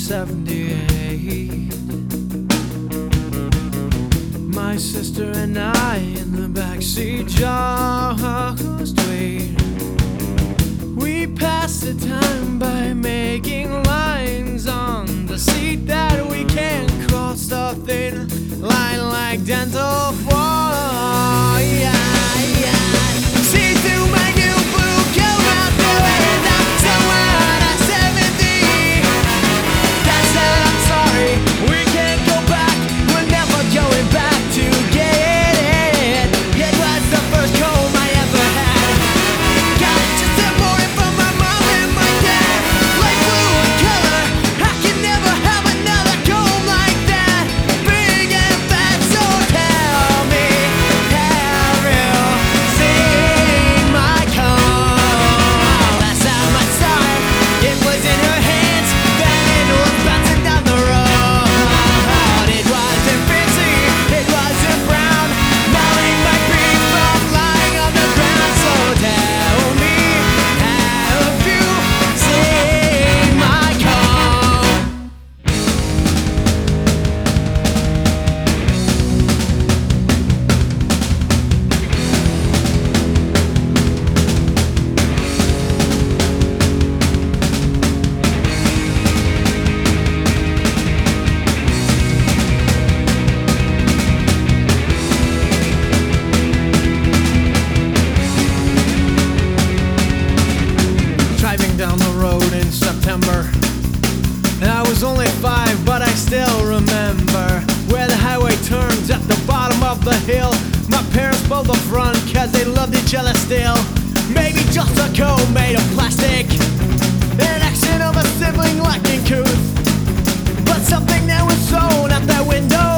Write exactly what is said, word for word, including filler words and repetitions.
seventy-eight. My sister and I in the backseat just wait. We pass the time by making lines on the seat that we can't cross the thin line like dental floss. Yeah, yeah. See through my new blue coat out there and I'm somewhere at seventy. That's it, I'm sorry, we can't go back. We're never going back to get it. It was the first comb I ever had. Got it just a morning from my mom and my dad. Light blue in color, I can never have another comb like that. Big and fat, so tell me, have you seen my comb? Last time I saw it, it was in her hands. Then it was bouncing down the road. It wasn't fancy, it wasn't brown. Mowing my feet from lying on the ground. So tell me, have you seen my comb? Driving down the road in September, and I was only five, but I still remember where the highway turns at the bottom of the hill. My parents pulled the front cause they loved each other still. Maybe just a comb made of plastic, an accent of a sibling lacking couth, but something that was sewn out that window